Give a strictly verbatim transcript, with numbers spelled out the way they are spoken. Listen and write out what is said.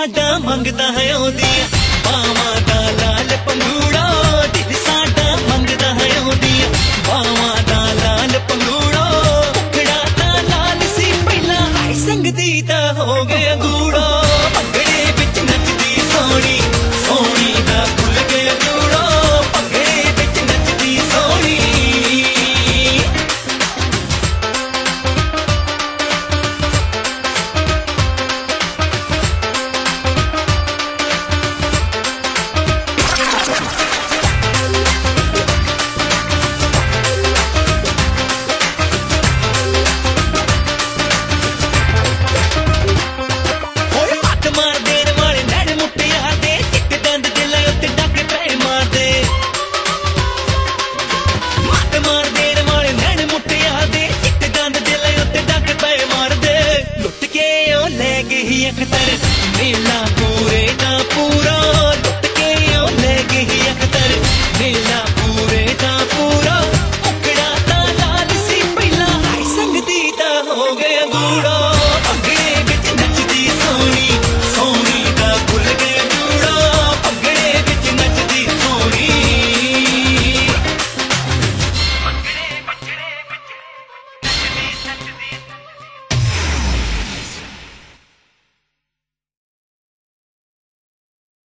ਸਾਡਾ ਮੰਗਦਾ ਹੈ ਉਹਦੀਆਂ ਬਾਵਾਂ ਦਾ ਲਾਲ ਪੰਗੂੜਾ ਦਿਲ ਸਾਡਾ ਮੰਗਦਾ ਹੈ ਉਹਦੀਆਂ ਬਾਵਾਂ ਦਾ ਲਾਲ ਪੰਗੂੜਾ ਮੁਖੜਾ ਤਾਂ ਲਾਲ ਸੀ ਪਹਿਲਾਂ ਆਈ ਸੰਗਦੀ ਦਾ ਹੋ ਗਿਆ ਗੂੜਾ ਭੰਗੜੇ ਵਿੱਚ ਨੱਚਦੀ ਸੋਹਣੀ ਸੋਹਣੀ ਦਾ ਭੁੱਲ ਗਿਆ ਗੂੜਾ ਭੰਗੜੇ ਵਿੱਚ ਨੱਚਦੀ ਸੋਹਣੀ मेला